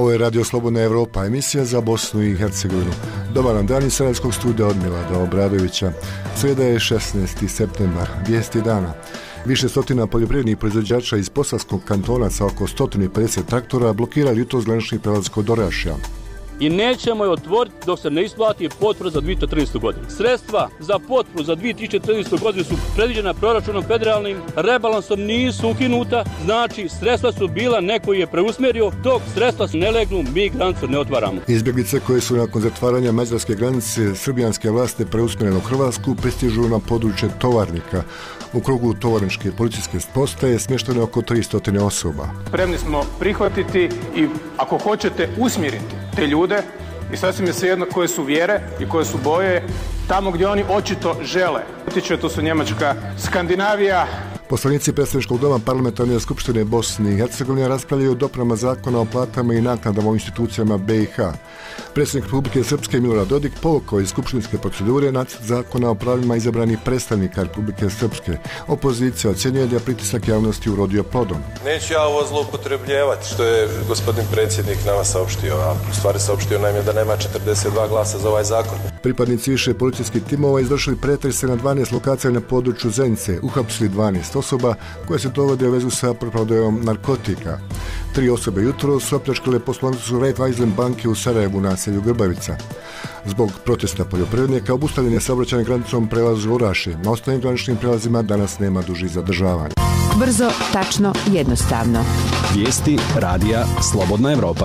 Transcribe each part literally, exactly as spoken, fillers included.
Ovo je Radio Slobodna Evropa, emisija za Bosnu i Hercegovinu. Dobar nam dan iz Sarajevskog studija od Milada Obradovića. Srijeda je šesnaesti septembar, vijesti dana. Više stotina poljoprivrednih proizvođača iz Posavskog kantona sa oko sto pedeset traktora blokirali jutros granični prelaz kod Orašja. I nećemo je otvoriti dok se ne isplati potpora za dvije tisuće četrnaestu. godinu. Sredstva za potporu za dvije tisuće četrnaestu. godinu su predviđena proračunom federalnim, rebalansom nisu ukinuta, znači sredstva su bila, neko je preusmjerio, dok sredstva ne legnu, mi granicu ne otvaramo. Izbjeglice koje su nakon zatvaranja mađarske granice srbijanske vlasti preusmjerene u Hrvatsku pristižu na područje Tovarnika. U krugu tovarničke policijske postaje smješteno oko tristo osoba. Spremni smo prihvatiti i, ako hoćete, usmjeriti te ljude, i sasvim je svejedno koje su vjere i koje su boje, tamo gdje oni očito žele. To su Njemačka, Skandinavija. Poslanici predstavničkog doma Parlamentarne skupštine Bosne i Hercegovine raspravljaju o dopunama zakona o platama i naknadama u institucijama B i H. Predsjednik Republike Srpske Milorad Dodik povukao iz skupštinske procedure nacrt zakona o pravima izabranih predstavnika Republike Srpske. Opozicija ocjenjuje da je pritisak javnosti urodio plodom. Neću ja ovo zloupotrebljavati što je gospodin predsjednik nama saopštio, a u stvari saopštio nam je da nema četrdeset dva glasa za ovaj zakon. Pripadnici više policijskih timova izvršili pretrese na dvanaest lokacija na području Zenice, uhapsili dvanaest osoba koje se dovode u vezu sa preprodajom narkotika. Tri osobe jutro su opljačkale poslovnicu Raiffeisen banke u Sarajevu u naselju Grbavica. Zbog protesta poljoprivrednika obustavljen je saobraćajnom granicom prelaz u Orašje. Na ostalim graničnim prelazima danas nema dužih zadržavanja. Brzo, tačno, jednostavno. Vijesti radija Slobodna Evropa.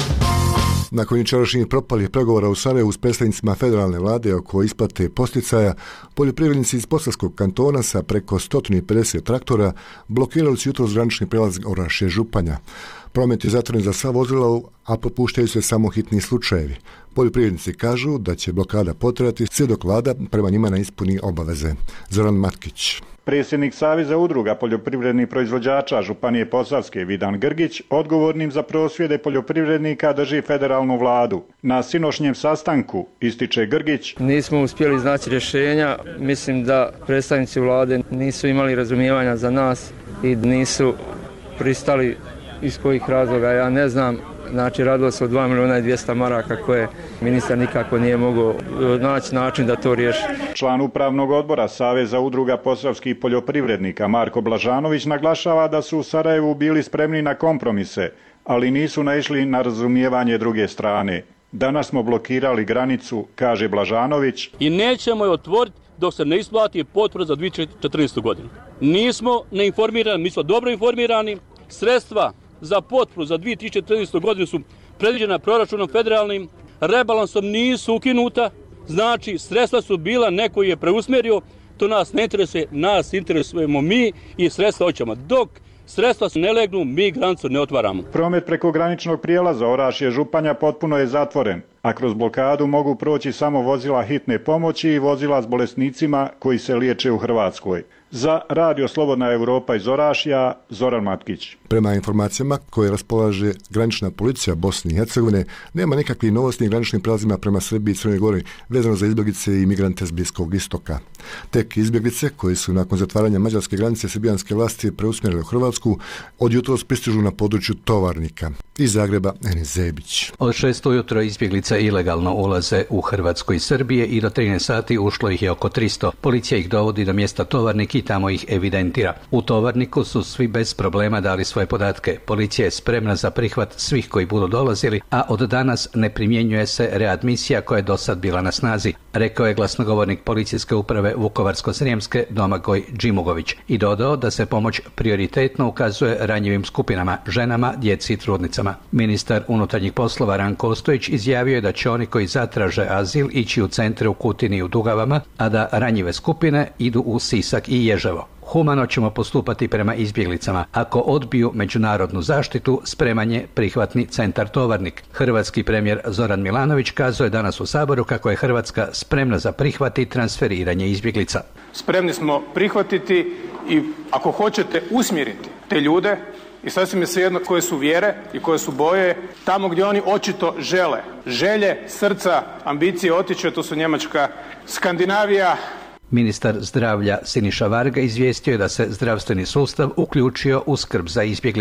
Nakon jučerašnjih propalih pregovora u Sarajevu s predstavnicima federalne vlade oko isplate posticaja, poljoprivrednici iz Posavskog kantona sa preko sto pedeset traktora blokirali su jutros granični prelaz Orašje Županja. Promet je zatvoren za sva vozila, a popuštaju se samo hitni slučajevi. Poljoprivrednici kažu da će blokada potrajati sve dok vlada prema njima ne ispuni obaveze. Zoran Matkić. Predsjednik Saveza udruga poljoprivrednih proizvođača Županije Posavske Vidan Grgić odgovornim za prosvjede poljoprivrednika drži federalnu vladu. Na sinošnjem sastanku, ističe Grgić, nismo uspjeli iznaći rješenja. Mislim da predstavnici vlade nisu imali razumijevanja za nas i nisu pristali, iz kojih razloga ja ne znam. Znači, radilo se o dva milijuna i dvjesto maraka koje ministar nikako nije mogao naći način da to riješi. Član upravnog odbora Saveza udruga posavskih poljoprivrednika Marko Blažanović naglašava da su u Sarajevu bili spremni na kompromise, ali nisu naišli na razumijevanje druge strane. Danas smo blokirali granicu, kaže Blažanović. I nećemo je otvoriti dok se ne isplati potpora za dvije tisuće četrnaestu. godinu. Nismo neinformirani, mi smo dobro informirani. Sredstva za potporu za dvije tisuće četrnaestu. godinu su predviđena proračunom federalnim, rebalansom nisu ukinuta, znači sredstva su bila, neko je preusmjerio, to nas ne interesuje, nas interesujemo mi i sredstva hoćemo. Dok sredstva ne legnu, mi granicu ne otvaramo. Promet preko graničnog prijelaza Orašje Županja potpuno je zatvoren, a kroz blokadu mogu proći samo vozila hitne pomoći i vozila s bolesnicima koji se liječe u Hrvatskoj. Za Radio Slobodna Evropa iz Orašja, Zoran Matkić. Prema informacijama koje raspolaže granična policija Bosne i Hercegovine, nema nikakvih novosti graničnim prelazima prema Srbiji i Crnoj Gori vezano za izbjeglice i imigrante s Bliskog istoka. Tek izbjeglice koji su nakon zatvaranja mađarske granice srbijanske vlasti preusmjerile u Hrvatsku od jutros pristižu na području Tovarnika. Iz Zagreba, Enis Zebić. Od šest ujutro izbjeglice ilegalno ulaze u Hrvatsku i Srbije i do trinaest sati ušlo ih je oko tristo. Policija ih dovodi do mjesta Tovarnik i tamo ih evidentira. U Tovarniku su svi bez problema dali svoje podatke. Policija je spremna za prihvat svih koji budu dolazili, a od danas ne primjenjuje se readmisija koja je do sad bila na snazi, rekao je glasnogovornik policijske uprave Vukovarsko-srijemske Domagoj Džimugović i dodao da se pomoć prioritetno ukazuje ranjivim skupinama, ženama, djeci i trudnicama. Ministar unutarnjih poslova Ranko Ostojić izjavio je da će oni koji zatraže azil ići u centre u Kutini i u Dugavama, a da ranjive skupine idu u Sisak i Ježevo. Humano ćemo postupati prema izbjeglicama. Ako odbiju međunarodnu zaštitu, spreman je prihvatni centar Tovarnik. Hrvatski premijer Zoran Milanović kazao je danas u Saboru kako je Hrvatska spremna za prihvat i transferiranje izbjeglica. Spremni smo prihvatiti i, ako hoćete, usmjeriti te ljude, i sasvim je svejedno koje su vjere i koje su boje, tamo gdje oni očito žele. Želje, srca, ambicije otiče, to su Njemačka, Skandinavija. Ministar zdravlja Siniša Varga izvijestio je da se zdravstveni sustav uključio u skrb za izbjeglice.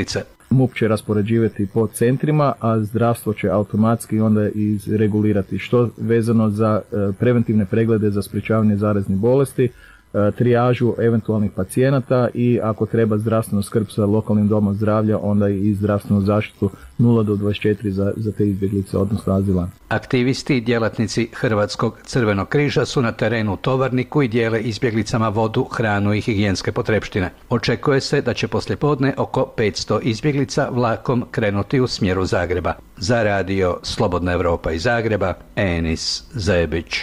M U P će raspoređivati po centrima, a zdravstvo će automatski onda izregulirati što vezano za preventivne preglede za sprječavanje zaraznih bolesti, trijažu eventualnih pacijenata i ako treba zdravstvenu skrb sa lokalnim domom zdravlja, onda i zdravstvenu zaštitu nula do dvadeset četiri za, za te izbjeglice, odnosno azilanti. Aktivisti i djelatnici Hrvatskog crvenog križa su na terenu u Tovarniku i dijele izbjeglicama vodu, hranu i higijenske potrepštine. Očekuje se da će poslijepodne oko petsto izbjeglica vlakom krenuti u smjeru Zagreba. Za radio Slobodna Evropa iz Zagreba, Enis Zebić.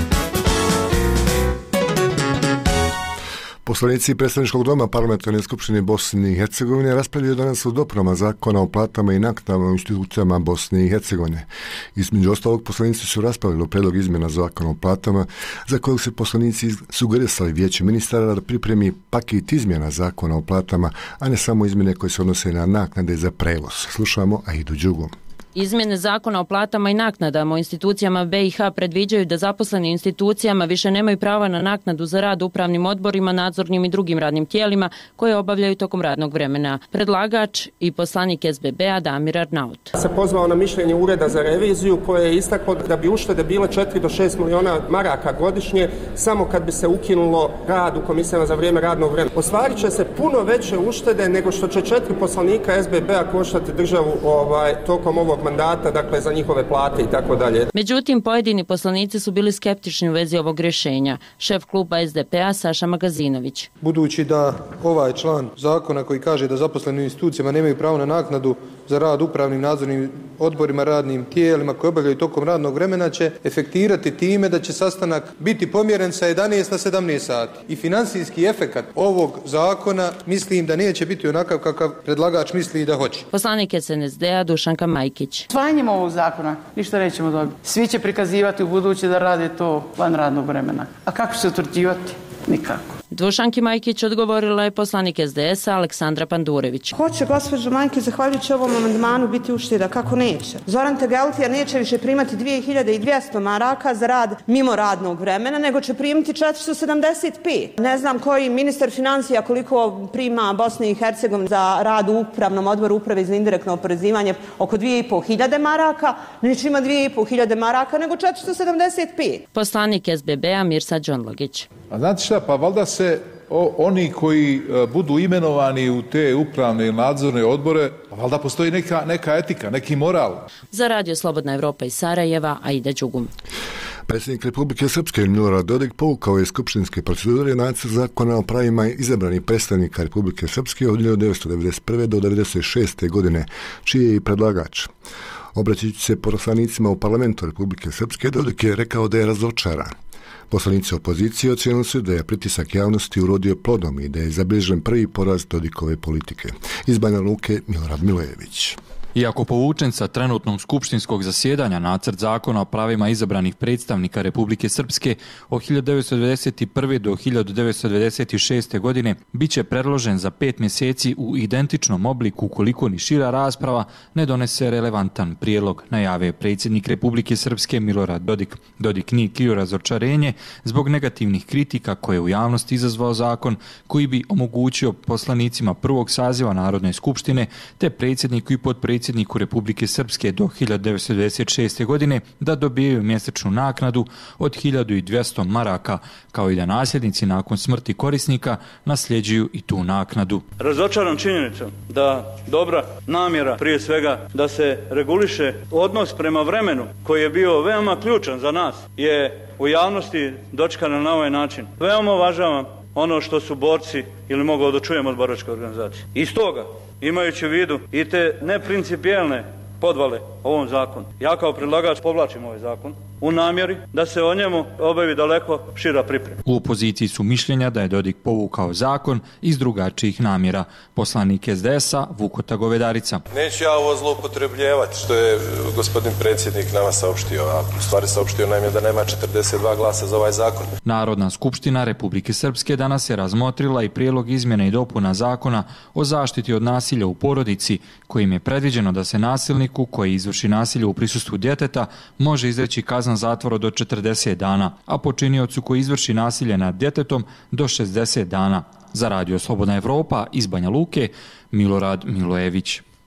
Poslanici predstavničkog doma Parlamentarne skupštine Bosne i Hercegovine raspravljaju danas o dopunama zakona o platama i naknadama u institucijama Bosne i Hercegovine. Između ostalog, poslanici su raspravili o predlog izmjena zakona o platama, za kojeg su poslanici sugerisali Vijeće ministara da pripremi paket izmjena zakona o platama, a ne samo izmjene koje se odnose na naknade za prevoz. Slušamo Aidu Đugu. Izmjene zakona o platama i naknadama u institucijama B i H predviđaju da zaposleni u institucijama više nemaju prava na naknadu za rad u upravnim odborima, nadzornim i drugim radnim tijelima koje obavljaju tokom radnog vremena. Predlagač i poslanik S B B-a Damir Arnaut se pozvao na mišljenje Ureda za reviziju koje je istaklo da bi uštede bile četiri do šest milijuna maraka godišnje samo kad bi se ukinulo rad u komisijama za vrijeme radnog vremena. Ostvarit će se puno veće uštede nego što će četiri poslanika S B B-a koštati državu ovaj, tokom ovog mandata, dakle za njihove plate i tako dalje. Međutim, pojedini poslanici su bili skeptični u vezi ovog rješenja. Šef kluba S D P-a Saša Magazinović. Budući da ovaj član zakona koji kaže da zaposleni u institucijama nemaju pravo na naknadu za rad upravnim nadzornim odborima, radnim tijelima koje obavljaju tokom radnog vremena će efektirati time da će sastanak biti pomjeren sa jedanaest na sedamnaest sati. I financijski efekat ovog zakona mislim da neće biti onakav kakav predlagač misli da hoće. Poslanik S N S D-a Dušanka Majkić. Usvajanjem ovog zakona ništa nećemo dobiti. Svi će prikazivati u buduće da rade to van radnog vremena. A kako će se utvrđivati? Nikako. Dušanki Majkić odgovorila je poslanik S D S-a Aleksandra Pandurević. Hoće, gospođo Majkić, zahvaljujući ovom amandmanu biti ušteda, kako neće? Zoran Tegeltija neće više primati dvije hiljade dvjesto maraka za rad mimo radnog vremena, nego će primiti četiristo sedamdeset pet. Ne znam koji ministar financija koliko prima Bosne i Hercegovine za rad u upravnom odboru uprave za indirektno oporezivanje, oko dvije i pol hiljade maraka, neće ima dvije i pol hiljade maraka, nego četiristo sedamdeset pet. Poslanik S B B-a Mirsa Đonlogić. A znate šta, pa valjda se o, oni koji uh, budu imenovani u te upravne i nadzorne odbore, valjda postoji neka, neka etika, neki moral. Za radio Slobodna Evropa iz Sarajeva, Aida Đugum. Predsjednik Republike Srpske Milorad Dodik povukao je skupštinske procedure nacrt zakona o pravima izabranih predstavnika Republike Srpske od hiljadu devetsto devedeset prve do devedeset šeste godine, čiji je i predlagač. Obraćajući se poslanicima u parlamentu Republike Srpske, Dodik je rekao da je razočaran. Poslanici opozicije ocijenili su da je pritisak javnosti urodio plodom i da je zabilježen prvi poraz Dodikove politike. Iz Banja Luke Milorad Milojević. Iako povučen sa trenutnog skupštinskog zasjedanja nacrt zakona o pravima izabranih predstavnika Republike Srpske od hiljadu devetsto devedeset prve do hiljadu devetsto devedeset šeste godine biće predložen za pet mjeseci u identičnom obliku ukoliko ni šira rasprava ne donese relevantan prijedlog, najave predsjednik Republike Srpske Milorad Dodik. Dodik nije krio razočarenje zbog negativnih kritika koje je u javnosti izazvao zakon koji bi omogućio poslanicima prvog saziva Narodne skupštine te predsjedniku i potpredsjedniku predsjedniku Republike Srpske do hiljadu devetsto devedeset šeste godine da dobijaju mjesečnu naknadu od hiljadu dvjesto maraka, kao i da nasljednici nakon smrti korisnika nasljeđuju i tu naknadu. Razočaran činjenicom da dobra namjera, prije svega da se reguliše odnos prema vremenu koji je bio veoma ključan za nas, je u javnosti dočekana na ovaj način. Veoma uvažavam ono što su borci, ili mogu da čujem od boračke organizacije. Iz toga, imajući u vidu i te neprincipijelne podvale ovom zakonu, ja kao predlagač povlačim ovaj zakon u namjeri da se o njemu obavi daleko šira priprema. U opoziciji su mišljenja da je Dodik povukao zakon iz drugačijih namjera. Poslanik S D S-a Vukota Govedarica. Neću ja ovo zloupotrebljavati što je gospodin predsjednik nama saopštio, a u stvari saopštio nam je da nema četrdeset dva glasa za ovaj zakon. Narodna skupština Republike Srpske danas je razmotrila i prijedlog izmjene i dopuna zakona o zaštiti od nasilja u porodici, kojim je predviđeno da se nasilniku koji izvrši nasilje u prisustvu djeteta može izreći kazna zatvora do četrdeset dana, a počiniocu koji izvrši nasilje nad djetetom do šezdeset dana. Za radio Slobodna Evropa iz Banja Luke, Milorad Milojević.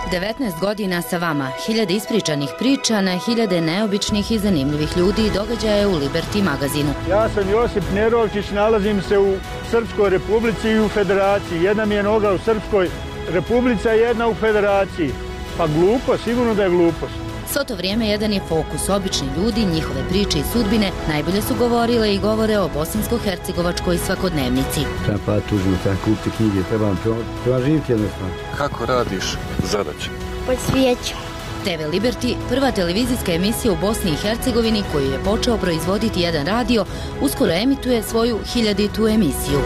devetnaest godina sa vama, hiljade ispričanih priča na hiljade neobičnih i zanimljivih ljudi i događaja u Liberty magazinu. Ja sam Josip Nerovčić, nalazim se u Srpskoj republici i u Federaciji. Jedna mi je noga u Srpskoj republici, a jedna u Federaciji. Pa glupo, sigurno da je glupost. Svo to vrijeme jedan je fokus. Obični ljudi, njihove priče i sudbine najbolje su govorile i govore o bosansko-hercegovačkoj svakodnevnici. Treba pa tužno, treba kupiti knjige, treba, treba živjeti jednostavno. Kako radiš zadaće? Po svijeću. te ve Liberty, prva televizijska emisija u Bosni i Hercegovini koju je počeo proizvoditi jedan radio, uskoro emituje svoju hiljaditu emisiju.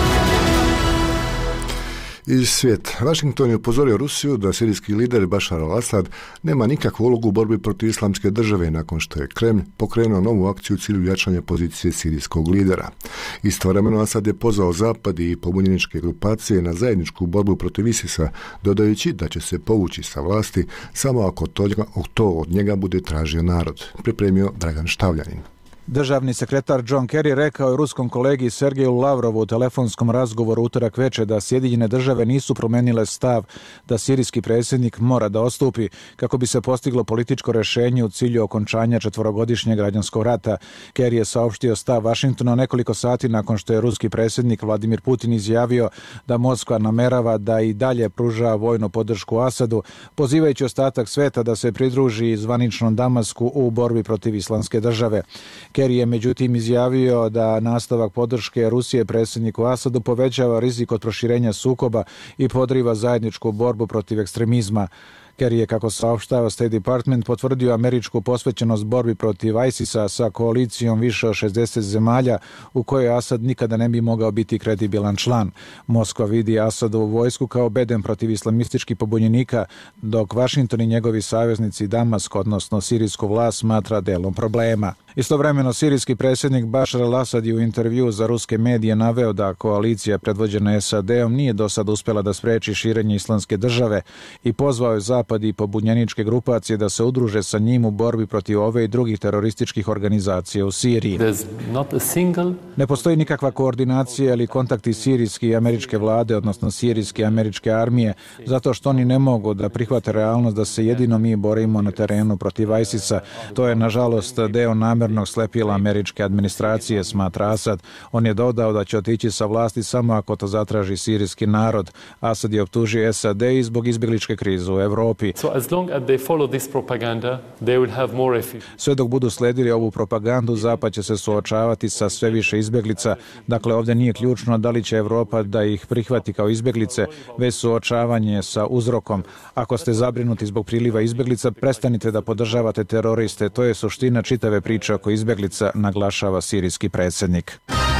Iz svijeta. Washington je upozorio Rusiju da sirijski lider Bashar al-Assad nema nikakvu ulogu u borbi protiv islamske države nakon što je Kremlj pokrenuo novu akciju u cilju jačanja pozicije sirijskog lidera. Istovremeno Asad je pozvao Zapad i pobunjeničke grupacije na zajedničku borbu protiv ISIS-a, dodajući da će se povući sa vlasti samo ako to, to od njega bude tražio narod, pripremio Dragan Štavljanin. Državni sekretar John Kerry rekao je ruskom kolegi Sergeju Lavrovu u telefonskom razgovoru utorak večer da Sjedinjene države nisu promenile stav da sirijski predsjednik mora da odstupi kako bi se postiglo političko rješenje u cilju okončanja četvorogodišnjeg građanskog rata. Kerry je saopštio stav Washingtona nekoliko sati nakon što je ruski predsjednik Vladimir Putin izjavio da Moskva namerava da i dalje pruža vojnu podršku Asadu, pozivajući ostatak sveta da se pridruži zvaničnom Damasku u borbi protiv islamske države. Kerry je međutim izjavio da nastavak podrške Rusije predsjedniku Asadu povećava rizik od proširenja sukoba i podriva zajedničku borbu protiv ekstremizma. Kerry je, kako saopštava State Department, potvrdio američku posvećenost borbi protiv ISIS-a sa koalicijom više od šezdeset zemalja u kojoj Asad nikada ne bi mogao biti kredibilan član. Moskva vidi Asadovu vojsku kao bedem protiv islamističkih pobunjenika, dok Washington i njegovi saveznici Damask, odnosno sirijsku vlast, smatra delom problema. Istovremeno, sirijski predsjednik Bashar al-Assad je u intervju za ruske medije naveo da koalicija predvođena es a de-om nije do sad uspjela da spreči širenje islamske države i pozvao je Zapad i pobunjeničke grupacije da se udruže sa njim u borbi protiv ove i drugih terorističkih organizacija u Siriji. Single... Ne postoji nikakva koordinacija ili kontakti sirijske i američke vlade, odnosno sirijske i američke armije, zato što oni ne mogu da prihvate realnost da se jedino mi borimo na terenu protiv ISIS-a. To je, nažalost, deo namernog slepila američke administracije, smatra Asad. On je dodao da će otići sa vlasti samo ako to zatraži sirijski narod. Asad je optužio es a de i zbog izbjegličke krize u Europi. Sve dok budu sledili ovu propagandu, Zapad će se suočavati sa sve više izbjeglica. Dakle, ovdje nije ključno da li će Europa da ih prihvati kao izbjeglice, već suočavanje sa uzrokom. Ako ste zabrinuti zbog priliva izbjeglica, prestanite da podržavate teroriste. To je suština čitave priče oko izbjeglica, naglašava sirijski predsjednik.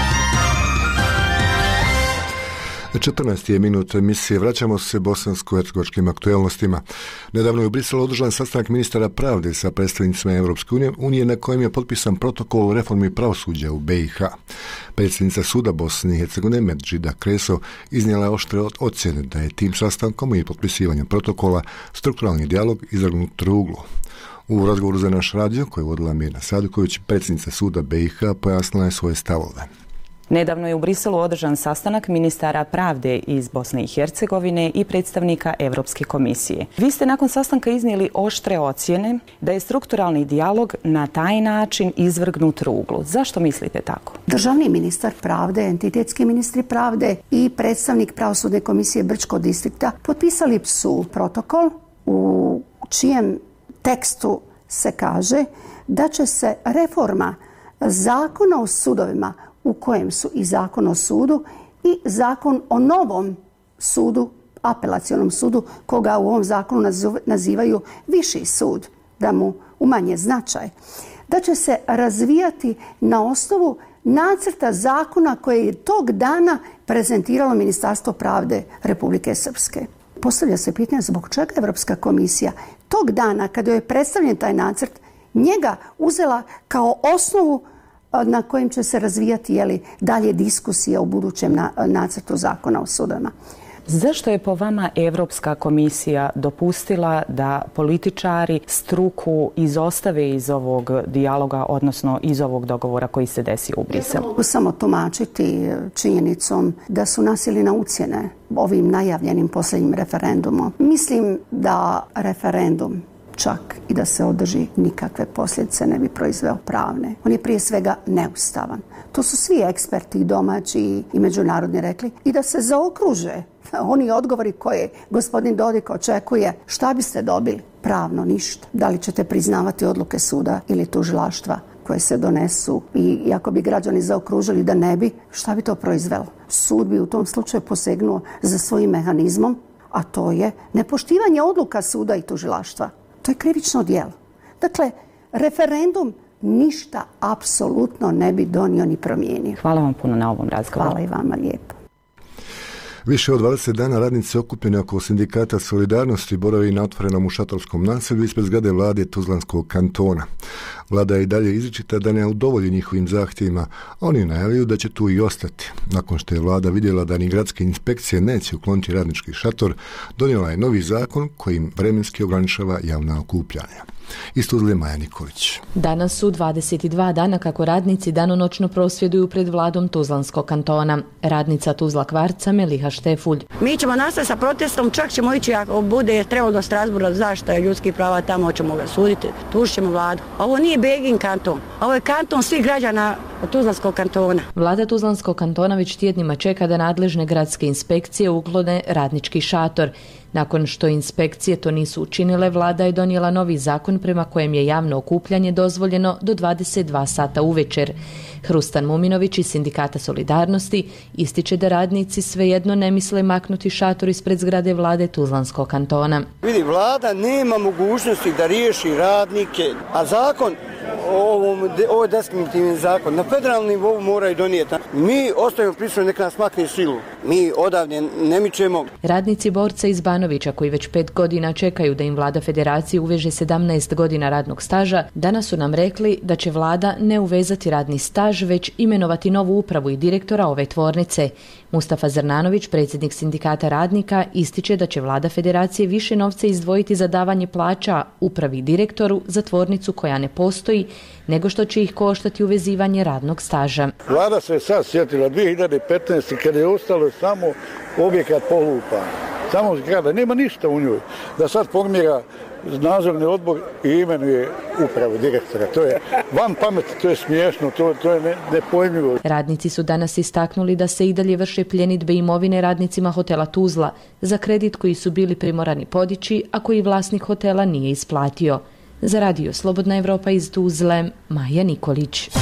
četrnaest je minut emisije. Vraćamo se bosansko-hercegovačkim aktualnostima. Nedavno je u Briselu održan sastanak ministara pravde sa predstavnicima Europske unije na kojem je potpisan protokol o reformi pravosuđa u be i ha. Predsjednica suda Bosne i Hercegovine Medžida Kreso iznijela je oštre ocjene da je tim sastankom i potpisivanjem protokola strukturalni dijalog izvrgnut ruglu. U razgovoru za naš radio, koji je vodila Mirna Saduković, predsjednica suda be i ha pojasnila je svoje stavove. Nedavno je u Briselu održan sastanak ministara pravde iz Bosne i Hercegovine i predstavnika Europske komisije. Vi ste nakon sastanka iznijeli oštre ocjene da je strukturalni dijalog na taj način izvrgnut ruglu. Zašto mislite tako? Državni ministar pravde, entitetski ministri pravde i predstavnik pravosudne komisije Brčkog distrikta potpisali su protokol u čijem tekstu se kaže da će se reforma zakona o sudovima, u kojem su i zakon o sudu i zakon o novom sudu, apelacionom sudu, koga u ovom zakonu nazivaju viši sud, da mu umanje značaj, da će se razvijati na osnovu nacrta zakona koje je tog dana prezentiralo Ministarstvo pravde Republike Srpske. Postavlja se pitanje zbog čega Evropska komisija tog dana, kada je predstavljen taj nacrt, njega uzela kao osnovu na kojim će se razvijati jeli, dalje diskusija u budućem na, nacrtu zakona o sudovima. Zašto je po vama Europska komisija dopustila da političari struku izostave iz ovog dijaloga, odnosno iz ovog dogovora koji se desi u Briselu? Mogu samo tumačiti činjenicom da su nasili na ucjene ovim najavljenim posljednjim referendumom. Mislim da referendum čak i da se održi nikakve posljedice ne bi proizveo pravne. On je prije svega neustavan. To su svi eksperti domaći i međunarodni rekli i da se zaokruže oni odgovori koje gospodin Dodik očekuje. Šta biste dobili? Pravno ništa. Da li ćete priznavati odluke suda ili tužilaštva koje se donesu i ako bi građani zaokružili da ne bi, šta bi to proizvelo? Sud bi u tom slučaju posegnuo za svojim mehanizmom, a to je nepoštivanje odluka suda i tužilaštva. To je krivično djelo. Dakle, referendum ništa apsolutno ne bi donio ni promijenio. Hvala vam puno na ovom razgovoru. Hvala i vama lijepo. Više od dvadeset dana radnici okupljeni oko sindikata Solidarnosti boravi na otvorenom u Šatorskom naselju ispred zgrade vlade Tuzlanskog kantona. Vlada je i dalje izričita da ne udovolji njihovim zahtjevima, a oni najavljuju da će tu i ostati. Nakon što je vlada vidjela da ni gradske inspekcije neće ukloniti radnički šator, donijela je novi zakon kojim vremenski ograničava javna okupljanja. Iz Tuzle Maja Nikolić. Danas su dvadeset dva dana kako radnici danonoćno prosvjeduju pred vladom Tuzlanskog kantona. Radnica Tuzla Kvarca Meliha Štefulj. Mi ćemo nastaviti sa protestom, čak ćemo ići ako bude trebalo do Strasburga zaštita ljudskih prava, tamo ćemo ga suditi, tužit ćemo vladu. Ovo nije Begin kanton, ovo je kanton svih građana Tuzlanskog kantona. Vlada Tuzlanskog kantona već tjednima čeka da nadležne gradske inspekcije uklone radnički šator. Nakon što inspekcije to nisu učinile, vlada je donijela novi zakon prema kojem je javno okupljanje dozvoljeno do dvadeset dva sata uvečer. Hrustan Muminović iz Sindikata Solidarnosti ističe da radnici svejedno ne misle maknuti šator ispred zgrade vlade Tuzlanskog kantona. Vidi, vlada nema mogućnosti da riješi radnike, a zakon ovo je diskriminativni zakon. Na federalnom nivou moraju donijeti. Mi ostajemo prisutni, nek nas makne silu. Mi odavde ne mičemo. Radnici borca iz Banovića, koji već pet godina čekaju da im vlada federacije uveže sedamnaest godina radnog staža, danas su nam rekli da će vlada ne uvezati radni staž, već imenovati novu upravu i direktora ove tvornice. Mustafa Zrnanović, predsjednik Sindikata radnika, ističe da će vlada federacije više novca izdvojiti za davanje plaća upravi i direktoru za tvornicu koja ne postoji, nego što će ih koštati uvezivanje radnog staža. Vlada se sad sjetila dvije hiljade petnaeste. kada je ostalo samo objekat polupa. Samo zgrada, nema ništa u njoj. Da sad formira nadzorni odbor i imenuje upravu direktora. To je van pameti, to je smiješno, to, to je ne, nepojmljivo. Radnici su danas istaknuli da se i dalje vrše pljenidbe imovine radnicima hotela Tuzla za kredit koji su bili primorani podići, a koji vlasnik hotela nije isplatio. Za radio Slobodna Evropa iz Tuzle, Maja Nikolić.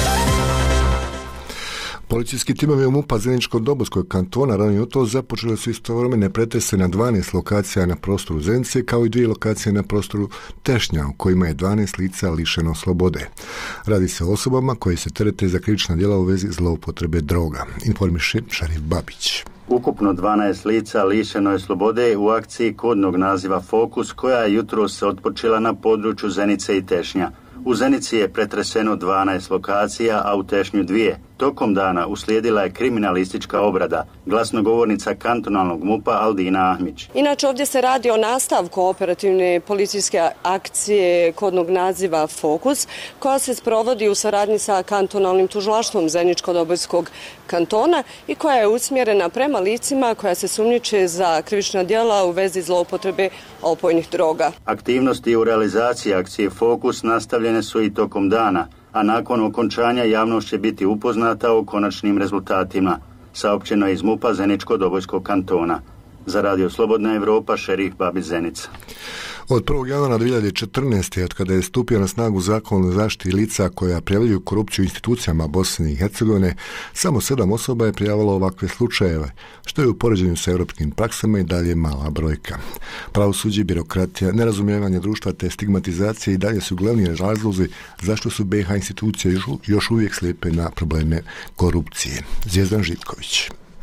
Policijski timovi u MUP-a Zeničko-Dobojskog kantona rano jutro započeli su istovremene pretrese na dvanaest lokacija na prostoru Zenice, kao i dvije lokacije na prostoru Tešnja, u kojima je dvanaest lica lišeno slobode. Radi se o osobama koje se terete za krivična djela u vezi zloupotrebe droga, informiše Šarif Babić. Ukupno dvanaest lica lišeno je slobode u akciji kodnog naziva Fokus, koja je jutros otpočela na području Zenice i Tešnja. U Zenici je pretreseno dvanaest lokacija, a u Tešnju dvije. Tokom dana uslijedila je kriminalistička obrada, glasnogovornica kantonalnog MUP-a Aldina Ahmić. Inače, ovdje se radi o nastavku operativne policijske akcije kodnog naziva Fokus, koja se sprovodi u saradnji sa kantonalnim tužilaštvom Zeničko-Dobojskog kantona i koja je usmjerena prema licima koja se sumnjiče za krivična djela u vezi zloupotrebe opojnih droga. Aktivnosti u realizaciji akcije Fokus nastavljene su i tokom dana, a nakon okončanja javnost će biti upoznata o konačnim rezultatima, saopćeno je iz MUP-a Zeničko-Dobojskog kantona. Za radio Slobodna Evropa, Šerif Babić, Zenica. Od prvog januara dvije hiljade četrnaeste. od kada je stupio na snagu zakon o zaštiti lica koja prijavljuju korupciju institucijama Bosne i Hercegovine, samo sedam osoba je prijavilo ovakve slučajeve, što je u poređenju sa europskim praksama i dalje mala brojka. Pravosuđe, birokratija, nerazumijevanje društva te stigmatizacija i dalje su glavni razlozi zašto su B iH institucije još uvijek slijepe na probleme korupcije. Zvijezdan Živković.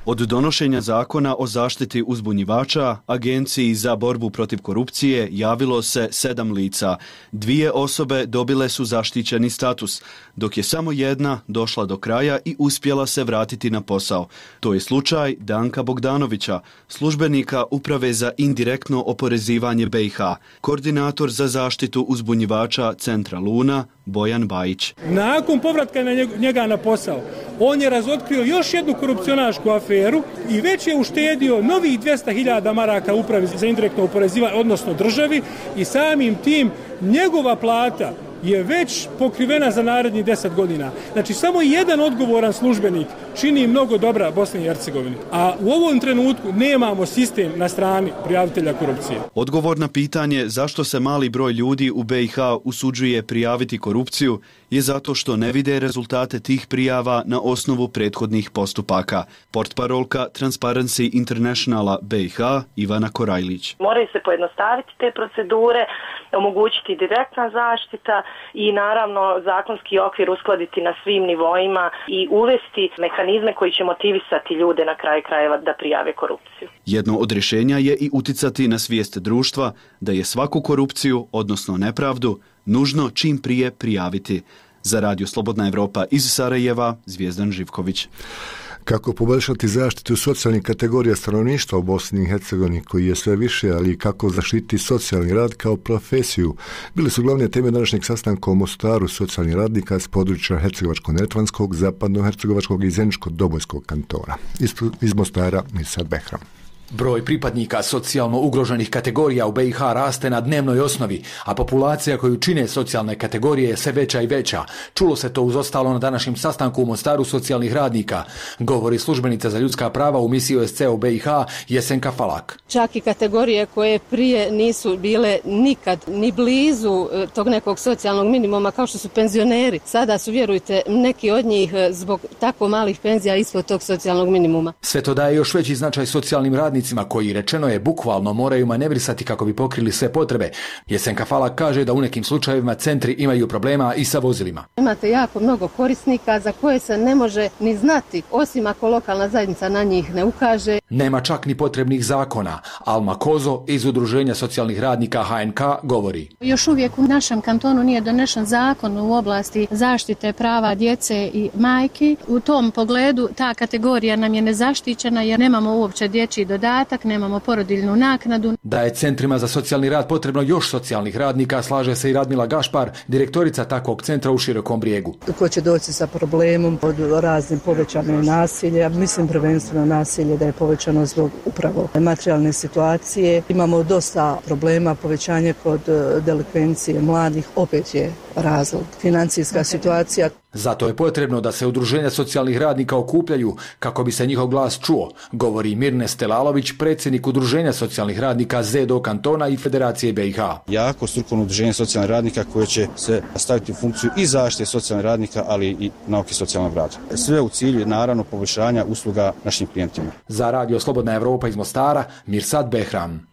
Od donošenja zakona o zaštiti uzbunjivača, Agenciji za borbu protiv korupcije javilo se sedam lica. Dvije osobe dobile su zaštićeni status, dok je samo jedna došla do kraja i uspjela se vratiti na posao. To je slučaj Danka Bogdanovića, službenika Uprave za indirektno oporezivanje B i H, koordinator za zaštitu uzbunjivača Centra Luna, Bojan Bajić. Nakon povratka na njega na posao, on je razotkrio još jednu korupcionašku aferu i već je uštedio novih dvjesto hiljada maraka Upravi za indirektno oporezivanje, odnosno državi, i samim tim njegova plata je već pokrivena za narednih deset godina. Znači, samo jedan odgovoran službenik čini mnogo dobra Bosni i Hercegovini. A u ovom trenutku nemamo sistem na strani prijavitelja korupcije. Odgovor na pitanje zašto se mali broj ljudi u B i H usuđuje prijaviti korupciju je zato što ne vide rezultate tih prijava na osnovu prethodnih postupaka. Portparolka Transparency Internationala B i H Ivana Korajlić. Moraju se pojednostaviti te procedure, omogućiti direktna zaštita i naravno zakonski okvir uskladiti na svim nivoima i uvesti mehanizme koji će motivisati ljude na kraju krajeva da prijave korupciju. Jedno od rješenja je i uticati na svijest društva da je svaku korupciju, odnosno nepravdu, nužno čim prije prijaviti. Za Radio Slobodna Evropa iz Sarajeva, Zvijezdan Živković. Kako poboljšati zaštitu socijalnih kategorija stanovništva u Bosni i Hercegovini, koji je sve više, ali i kako zaštiti socijalni rad kao profesiju, bile su glavne teme današnjeg sastanka u Mostaru socijalnih radnika s područja Hercegovačko-Neretvanskog, Zapadno-Hercegovačkog i Zeničko-Dobojskog kantona. Iz, iz Mostara, Mirsad Behram. Broj pripadnika socijalno ugroženih kategorija u B i H raste na dnevnoj osnovi, a populacija koju čine socijalne kategorije je sve veća i veća. Čulo se to uz ostalo na današnjem sastanku u Mostaru socijalnih radnika, govori službenica za ljudska prava u misiji O S C E u B i H Jesenka Falak. Čak i kategorije koje prije nisu bile nikad ni blizu tog nekog socijalnog minimuma, kao što su penzioneri, sada su, vjerujte, neki od njih zbog tako malih penzija ispod tog socijalnog minimuma. Sve to daje još veći značaj socijalnim radnicima koji, rečeno je, bukvalno moraju manevrisati kako bi pokrili sve potrebe. Jesenka Falak kaže da u nekim slučajevima centri imaju problema i sa vozilima. Imate jako mnogo korisnika za koje se ne može ni znati, osim ako lokalna zajednica na njih ne ukaže. Nema čak ni potrebnih zakona. Alma Kozo iz Udruženja socijalnih radnika H N K govori. Još uvijek u našem kantonu nije donešen zakon u oblasti zaštite prava djece i majki. U tom pogledu ta kategorija nam je nezaštićena jer nemamo uopće dječji dodatak, nemamo porodiljnu naknadu. Da je centrima za socijalni rad potrebno još socijalnih radnika, slaže se i Radmila Gašpar, direktorica takvog centra u Širokom Brijegu. Ko će doći sa problemom od raznim povećanog nasilja, mislim prvenstveno nasilje da je povećano zbog upravo materijalne situacije. Imamo dosta problema, povećanje kod delikvencije mladih, opet je razlog financijska situacija. Zato je potrebno da se udruženja socijalnih radnika okupljaju kako bi se njihov glas čuo, govori Mirne Stelalović, predsjednik Udruženja socijalnih radnika Z E D O kantona i Federacije B i H. Jako strukovno udruženje socijalnih radnika koje će se staviti u funkciju i zaštite socijalnih radnika, ali i nauke socijalnog rada. Sve u cilju, naravno, poboljšanja usluga našim klijentima. Za Radio Slobodna Evropa iz Mostara, Mirsad Behram.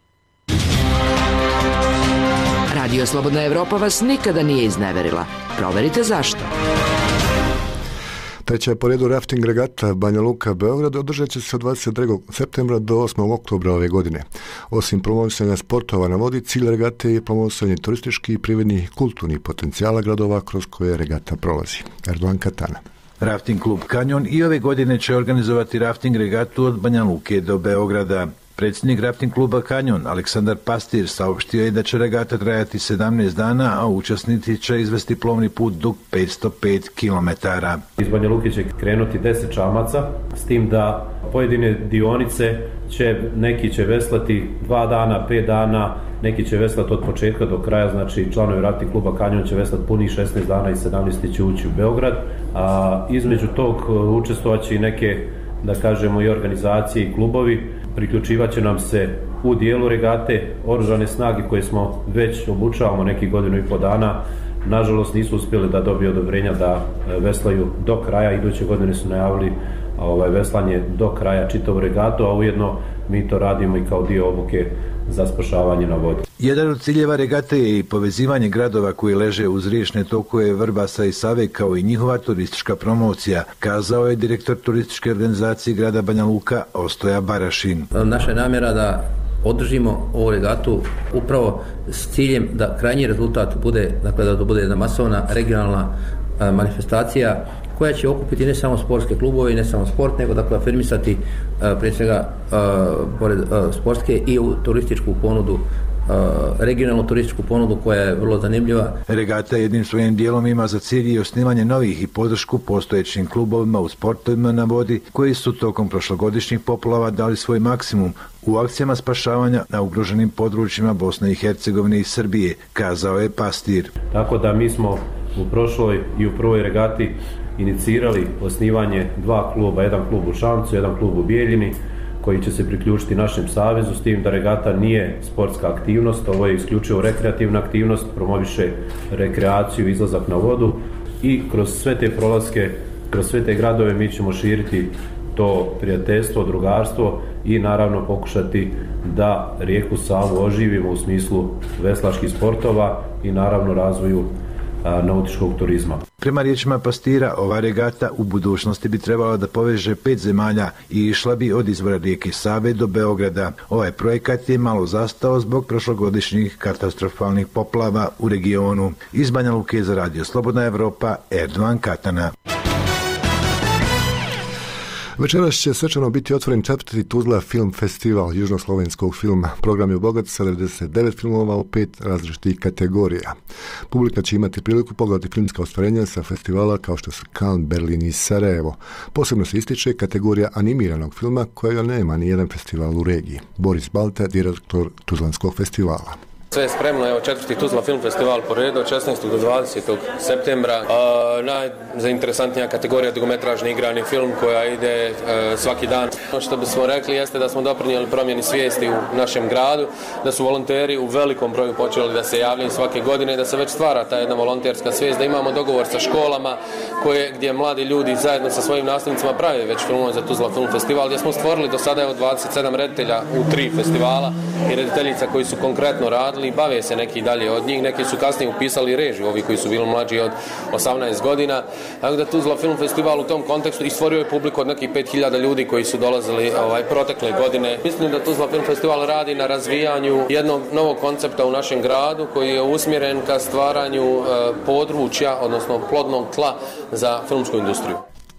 Radio Slobodna Evropa vas nikada nije izneverila. Proverite zašto. Treća po redu rafting regata Banja Luka Beograd održat će se od dvadeset drugog septembra do osmog oktobra ove godine. Osim promovisanja sportova na vodi, cilj regate je promovisanje turističkih, privrednih i kulturnih potencijala gradova kroz koje regata prolazi. Erdogan Katana. Rafting klub Kanjon i ove godine će organizovati rafting regatu od Banja Luke do Beograda. Predsjednik rafting kluba Kanjon Aleksandar Pastir saopštio je da će regata trajati sedamnaest dana, a učesnici će izvesti plovni put dug petsto pet kilometara. Iz Banja Luke će krenuti deset čamaca, s tim da pojedine dionice će, neki će veslati dva dana, pet dana, neki će veslati od početka do kraja, znači članovi rafting kluba Kanjon će veslati punih šesnaest dana i sedamnaesti će ući u Beograd, a između tog učestvovaće i neke, da kažemo, i organizacije i klubovi. Priključivat će nam se u dijelu regate oružane snage koje smo već obučavamo nekih godinu i po dana. Nažalost nisu uspjeli da dobiju odobrenja da veslaju do kraja. Iduće godine su najavili ovaj, veslanje do kraja čitavu regatu, a ujedno mi to radimo i kao dio obuke za spašavanje na vodi. Jedan od ciljeva regate je i povezivanje gradova koji leže uz riječne tokove Vrbasa i Save kao i njihova turistička promocija, kazao je direktor turističke organizacije grada Banja Luka Ostoja Barašin. Naša je namjera da održimo ovu regatu upravo s ciljem da krajnji rezultat bude, dakle da to bude jedna masovna regionalna a, manifestacija koja će okupiti ne samo sportske klubove i ne samo sport, nego dakle afirmisati a, prije svega a, pored a, sportske i u turističku ponudu, regionalnu turističku ponudu koja je vrlo zanimljiva. Regata jednim svojim dijelom ima za cilj i osnivanje novih i podršku postojećim klubovima u sportovima na vodi koji su tokom prošlogodišnjih poplava dali svoj maksimum u akcijama spašavanja na ugroženim područjima Bosne i Hercegovine i Srbije, kazao je Pastir. Tako da mi smo u prošloj i u prvoj regati inicirali osnivanje dva kluba, jedan klub u Šamcu, jedan klub u Bijeljini, koji će se priključiti našem savezu, s tim da regata nije sportska aktivnost, ovo je isključivo rekreativna aktivnost, promoviše rekreaciju, izlazak na vodu i kroz sve te prolaske, kroz sve te gradove mi ćemo širiti to prijateljstvo, drugarstvo i naravno pokušati da rijeku Savu oživimo u smislu veslačkih sportova i naravno razvoju nautičkog turizma. Prema riječima Pastira, ova regata u budućnosti bi trebala da poveže pet zemalja i išla bi od izvora rijeke Save do Beograda. Ovaj projekat je malo zastao zbog prošlogodišnjih katastrofalnih poplava u regionu. Iz Banja Luke za Radio Slobodna Evropa, Erdovan Katana. Večeras će svečano biti otvoren četvrti Tuzla film festival južnoslovenskog filma. Program je bogat sa devedeset devet filmova u pet različitih kategorija. Publika će imati priliku pogledati filmska ostvarenja sa festivala kao što su Cannes, Berlin i Sarajevo. Posebno se ističe kategorija animiranog filma kojega nema ni jedan festival u regiji. Boris Balta, direktor Tuzlanskog festivala. Sve je spremno, evo četvrti Tuzla film festival po redu od šesnaestog do dvadesetog septembra. A, najzainteresantnija kategorija dugometražni igrani film koja ide a, svaki dan. Ono što bismo rekli jeste da smo doprinijeli promjeni svijesti u našem gradu, da su volonteri u velikom broju počeli da se javljaju svake godine i da se već stvara ta jedna volonterska svijest, da imamo dogovor sa školama koje, gdje mladi ljudi zajedno sa svojim nastavnicima prave već filmove za Tuzla film festival, gdje smo stvorili do sada evo dvadeset sedam reditelja u tri festivala i rediteljica koji su konkretno radili i bave se neki dalje od njih, neki su kasnije upisali režiju, ovi koji su bili mlađi od osamnaest godina. Tako da Tuzla film festival u tom kontekstu i stvorio je publiku od nekih pet hiljada ljudi koji su dolazili ovaj, protekle godine. Mislim da Tuzla film festival radi na razvijanju jednog novog koncepta u našem gradu koji je usmjeren ka stvaranju e, područja, odnosno plodnog tla za filmsku industriju.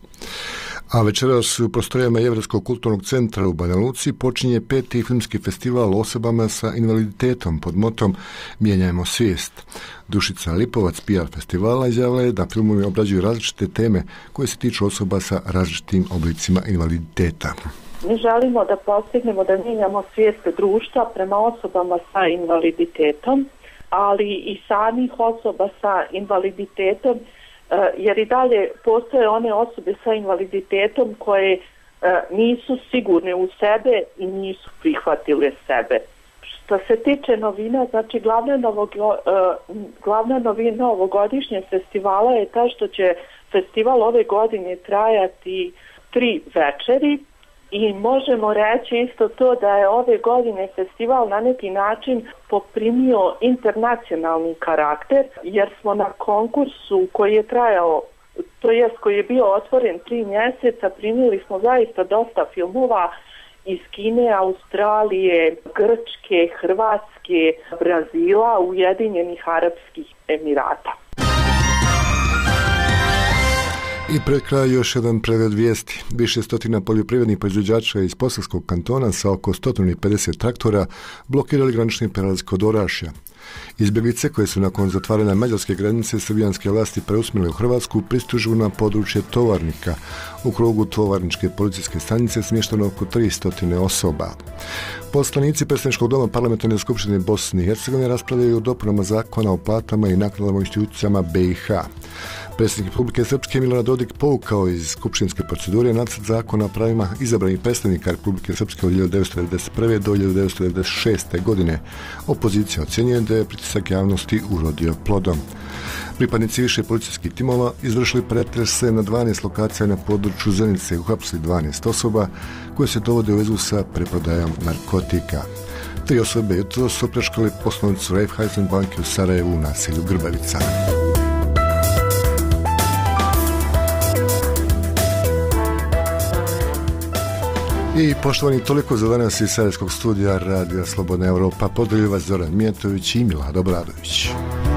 A večeras u prostorijama Jevrejskog kulturnog centra u Banja Luci počinje peti filmski festival osobama sa invaliditetom pod motom Mijenjajmo svijest. Dušica Lipovac, P R festivala, izjavila je da filmovi obrađuju različite teme koje se tiču osoba sa različitim oblicima invaliditeta. Mi želimo da postignemo da mijenjamo svijest društva prema osobama sa invaliditetom, ali i samih osoba sa invaliditetom, jer i dalje postoje one osobe sa invaliditetom koje nisu sigurne u sebe i nisu prihvatile sebe. Što se tiče novina, znači glavna, novog, glavna novina ovogodišnjeg festivala je ta što će festival ove godine trajati tri večeri i možemo reći isto to da je ove godine festival na neki način poprimio internacionalni karakter, jer smo na konkursu koji je trajao, to jest koji je bio otvoren tri mjeseca, primili smo zaista dosta filmova iz Kine, Australije, Grčke, Hrvatske, Brazila, Ujedinjenih Arapskih Emirata. I pred kraj još jedan pregled vijesti. Više stotina poljoprivrednih proizvođača iz Posavskog kantona sa oko sto pedeset traktora blokirali granični prelaz kod Orašja. Izbjeglice koje su nakon zatvaranja mađarske granice srbijanske vlasti preusmjerile u Hrvatsku pristižu na područje Tovarnika. U krugu Tovarničke policijske stanice smješteno oko tristo osoba. Poslanici Predstavničkog doma Parlamentarne skupštine Bosne i Hercegovine raspravljaju o dopunama zakona o platama i naknadama u institucijama B i H. Predsjednik Republike Srpske Milorad Dodik povukao iz skupštinske procedure nacrt zakona o pravima izabranih predstavnika Republike Srpske od hiljadu devetsto devedeset prve. do hiljadu devetsto devedeset šeste. godine. Opozicija ocjenjuje da je pritisak javnosti urodio plodom. Pripadnici više policijskih timova izvršili pretrese na dvanaest lokacija na području Zenice i uhapsili dvanaest osoba koje se dovode u vezu sa preprodajom narkotika. Tri osobe jutro su opljačkali poslovnicu Raiffeisen banke u Sarajevu u naselju Grbavica. I poštovani, toliko za danas iz Sarajevskog studija Radija Slobodna Evropa. Pozdravljaju vas Zoran Mijatović i Milada Obradović.